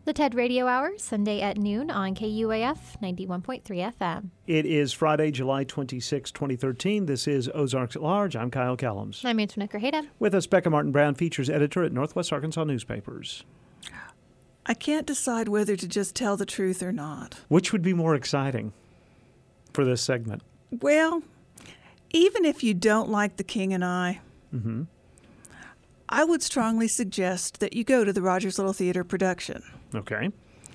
The TED Radio Hour, Sunday at noon on KUAF 91.3 FM. It is Friday, July 26, 2013. This is Ozarks at Large. I'm Kyle Callums. I'm Antoinette Grajeda. With us, Becca Martin Brown, features editor at Northwest Arkansas Newspapers. I can't decide whether to just tell the truth or not. Which would be more exciting for this segment? Well, even if you don't like The King and I, I would strongly suggest that you go to the Rogers Little Theater production. Okay.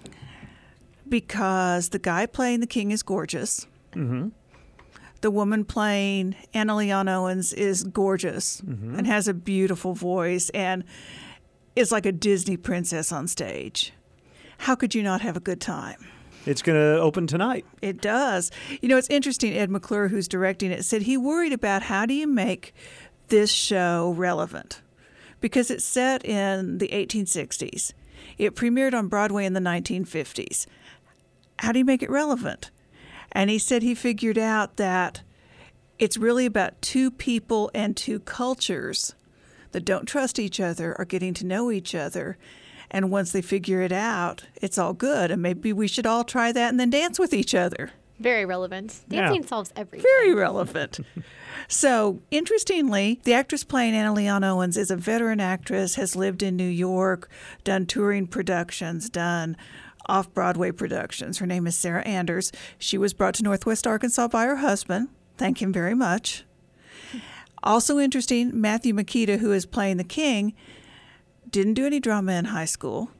Because the guy playing the king is gorgeous. Mm-hmm. The woman playing Anna Leon Owens is gorgeous and has a beautiful voice and is like a Disney princess on stage. How could you not have a good time? It's going to open tonight. It does. You know, it's interesting. Ed McClure, who's directing it, said he worried about how do you make this show relevant? Because it's set in the 1860s. It premiered on Broadway in the 1950s. How do you make it relevant? And he said he figured out that it's really about two people and two cultures that don't trust each other or getting to know each other. And once they figure it out, it's all good. And maybe we should all try that and then dance with each other. Very relevant. Dancing solves everything. Very relevant. So, interestingly, the actress playing Anna Leon Owens is a veteran actress, has lived in New York, done touring productions, done off-Broadway productions. Her name is Sarah Anders. She was brought to Northwest Arkansas by her husband. Thank him very much. Also interesting, Matthew Makita, who is playing the king, didn't do any drama in high school,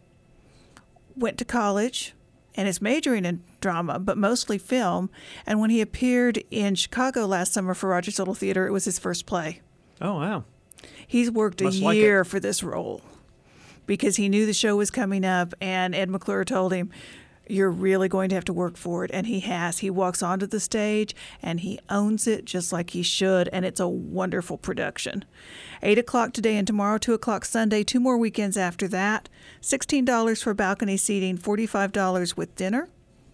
went to college, and is majoring in drama, but mostly film. And when he appeared in Chicago last summer for Rogers Little Theater, it was his first play. Oh, wow. He's worked a year for this role because he knew the show was coming up, and Ed McClure told him, you're really going to have to work for it. And he has. He walks onto the stage, and he owns it just like he should, and it's a wonderful production. 8 o'clock today and tomorrow, 2 o'clock Sunday, 2 more weekends after that. $16 for balcony seating, $45 with dinner.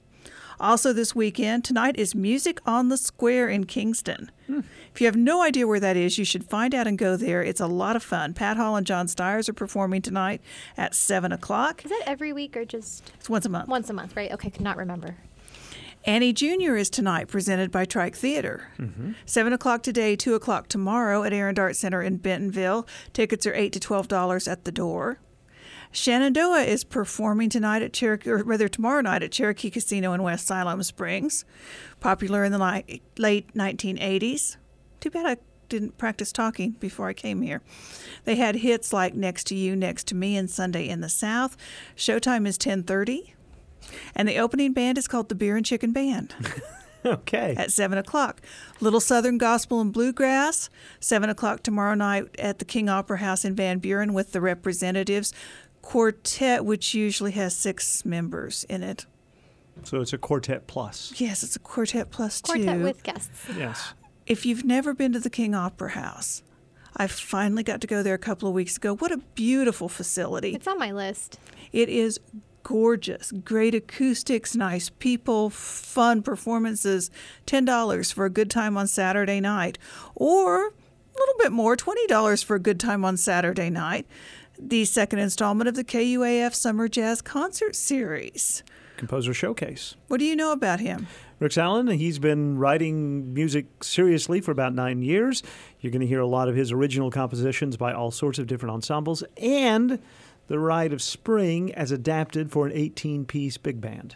Also this weekend, tonight is Music on the Square in Kingston. If you have no idea where that is, you should find out and go there. It's a lot of fun. Pat Hall and John Stiers are performing tonight at 7 o'clock. Is that every week or just? It's once a month. Once a month, right? Okay, could not remember. Annie Jr. is tonight, presented by Trike Theater. 7 o'clock today, 2 o'clock tomorrow at Arrand Center in Bentonville. Tickets are $8 to $12 at the door. Shenandoah is performing tonight at tomorrow night at Cherokee Casino in West Siloam Springs. Popular in the late 1980s. Too bad I didn't practice talking before I came here. They had hits like Next to You, Next to Me, and Sunday in the South. Showtime is 10:30. And the opening band is called the Beer and Chicken Band. Okay. At 7 o'clock. Little Southern Gospel and Bluegrass, 7 o'clock tomorrow night at the King Opera House in Van Buren with the Representatives Quartet, which usually has 6 members in it. So it's a quartet plus. Yes, it's a quartet plus 2. Quartet with guests. Yes. If you've never been to the King Opera House, I finally got to go there a couple of weeks ago. What a beautiful facility. It's on my list. It is gorgeous. Great acoustics, nice people, fun performances. $10 for a good time on Saturday night. Or a little bit more, $20 for a good time on Saturday night. The second installment of the KUAF Summer Jazz Concert Series. Composer Showcase. What do you know about him? Rex Allen, he's been writing music seriously for about 9 years. You're going to hear a lot of his original compositions by all sorts of different ensembles, and The Rite of Spring as adapted for an 18-piece big band.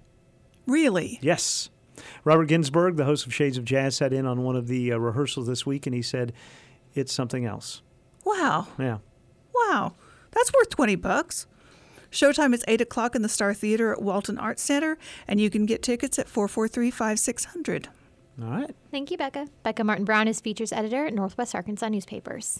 Really? Yes. Robert Ginsburg, the host of Shades of Jazz, sat in on one of the rehearsals this week, and he said, it's something else. Wow. Yeah. Wow. That's worth $20. Showtime is 8 o'clock in the Star Theater at Walton Arts Center, and you can get tickets at 443-5600. All right. Thank you, Becca. Becca Martin Brown is features editor at Northwest Arkansas Newspapers.